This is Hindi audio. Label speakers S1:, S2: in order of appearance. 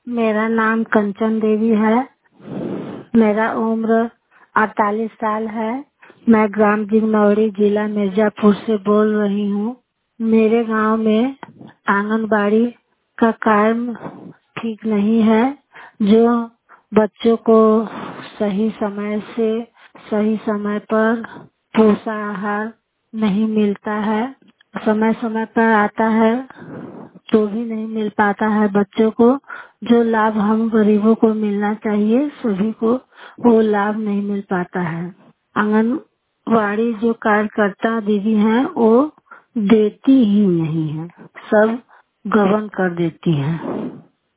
S1: मेरा नाम कंचन देवी है। मेरा उम्र 48 साल है। मैं ग्राम जिगनौरी, जिला मिर्जापुर से बोल रही हूँ। मेरे गांव में आंगनबाड़ी का कार्य ठीक नहीं है। जो बच्चों को सही समय से सही समय पर पोषण आहार नहीं मिलता है। समय समय पर आता है तो भी नहीं मिल पाता है बच्चों को। जो लाभ हम गरीबों को मिलना चाहिए सभी को वो लाभ नहीं मिल पाता है। आंगनवाड़ी जो कार्यकर्ता दीदी हैं वो देती ही नहीं है, सब गबन कर देती हैं।